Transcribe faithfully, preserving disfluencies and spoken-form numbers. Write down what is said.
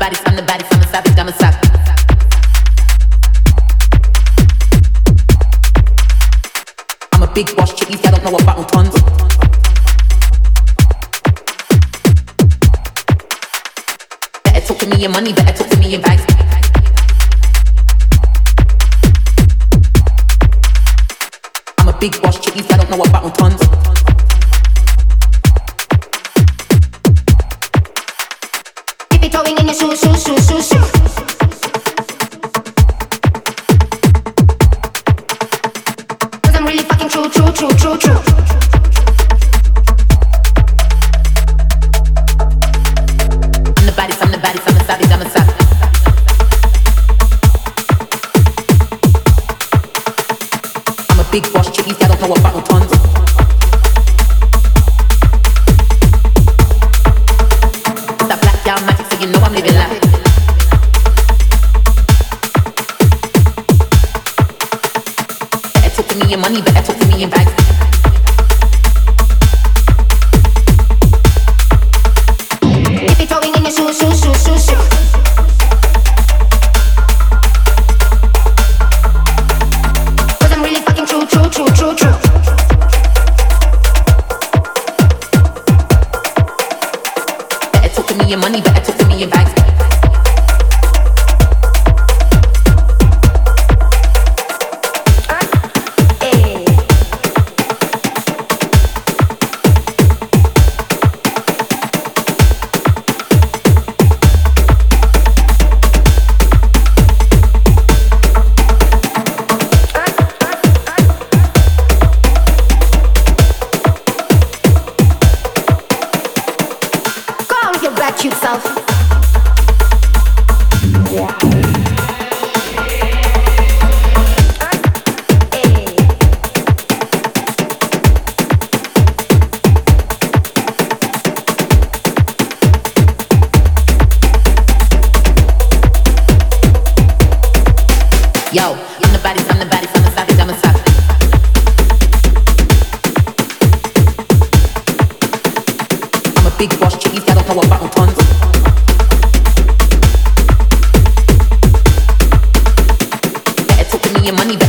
baddest, I'm the baddest, I'm a savage, I'm a savage. I'm a big boss chick, these guys don't know about no tons. Better talk to me in money, better talk to me in bags. I'm a big boss chick, these guys don't know about no tons. Keep it towing in your shoes, shoes, shoes, shoes, shoes. Cause I'm really fucking true, true, true, true, true. I'm the baddest, I'm the baddest, I'm a savage, I'm a savage. I'm a big boss chick, these guys don't know about no tons. It's that black down magic, so you know I'm living life. Better talk to me in money, better talk to me in bags. Keep it towing in your shoes, shoes, shoes, shoes, shoes. Cause I'm really fucking true, true, true, true, true. Better talk to me in money, better talk to me in bags. Go on with your black cute self. Yo, I'm the baddest, I'm the baddest, I'm a savage, I'm a savage. I'm a big boss chick, these guys don't know about no tons. Better talk to me in money,